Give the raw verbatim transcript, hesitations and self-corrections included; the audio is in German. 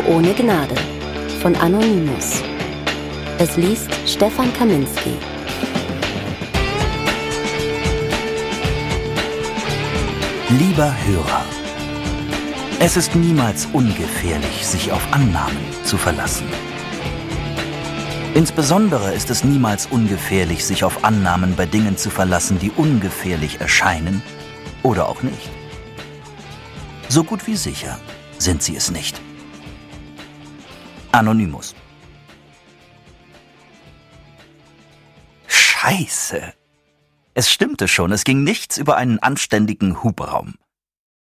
Ohne Gnade von Anonymous. Es liest Stefan Kaminski. Lieber Hörer, es ist niemals ungefährlich, sich auf Annahmen zu verlassen. Insbesondere ist es niemals ungefährlich, sich auf Annahmen bei Dingen zu verlassen, die ungefährlich erscheinen oder auch nicht. So gut wie sicher sind sie es nicht. Anonymous. Scheiße! Es stimmte schon, es ging nichts über einen anständigen Hubraum.